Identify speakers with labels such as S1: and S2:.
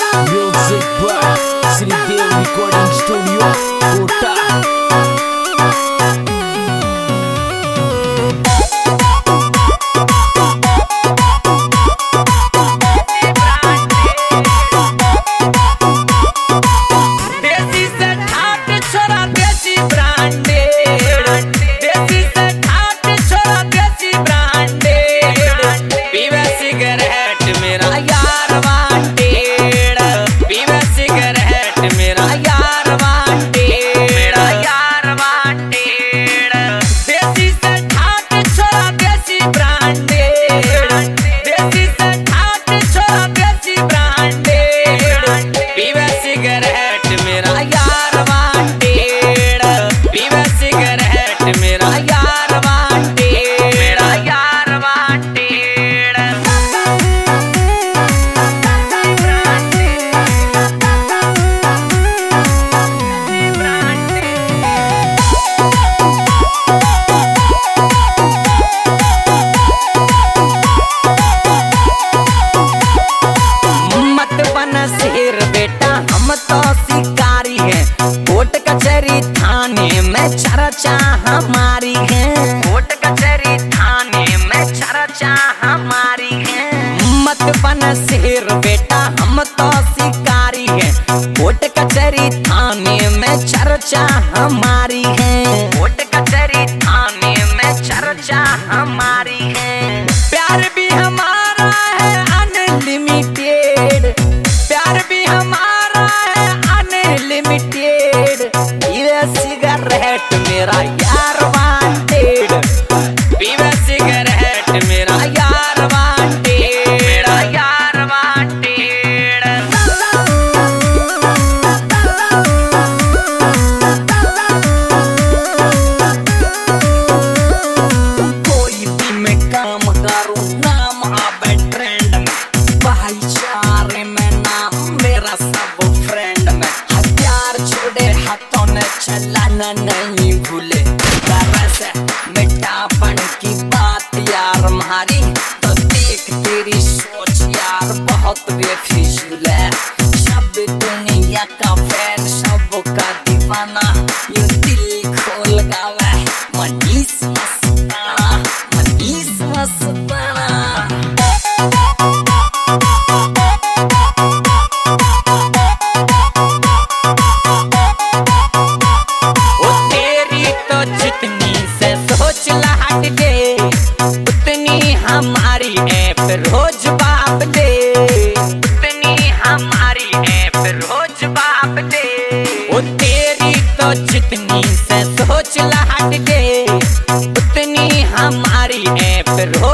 S1: Music by Sridev Recording Studio, Kota. Court कचहरी थाने में चर्चा हमारी है। कोर्ट कचहरी थाने में चर्चा हमारी है। मत बन शेर बेटा हम तो शिकारी हैं। कोर्ट कचहरी थाने में चर्चा हमारी है। कोर्ट कचहरी थाने में चर्चा हमारी है। प्यार भी हमारा है अनलिमिटेड। प्यार भी हमारा है अनलिमिटेड। पीवे सिगरेट मेरा यार वांटेड। पीवे सिगरेट मेरा यार वांटेड। मेरा यार वांटेड। कोई भी मैं काम करूं नाम आवे ट्रेंड में। भाईचारे में नाम मेरा सब फ्रेंड में। हथियार छोड़े हाथों ने चलाना नहीं भूले। तरह से मिठापन की बात यार हमारी तो देख तेरी सोच यार बहुत बेफिजूल है। सब दुनिया का फैन सबका दीवाना यूं दिल खोल गावे मनीष मस्ताना। मनीष मस्ताना जितनी से सोच ला हट दे उतनी हमारी ऐप रोज बाप दे। उतनी हमारी ऐप रोज बाप दे। ओ तेरी तो जितनी से सोच ला हट दे उतनी हमारी ऐप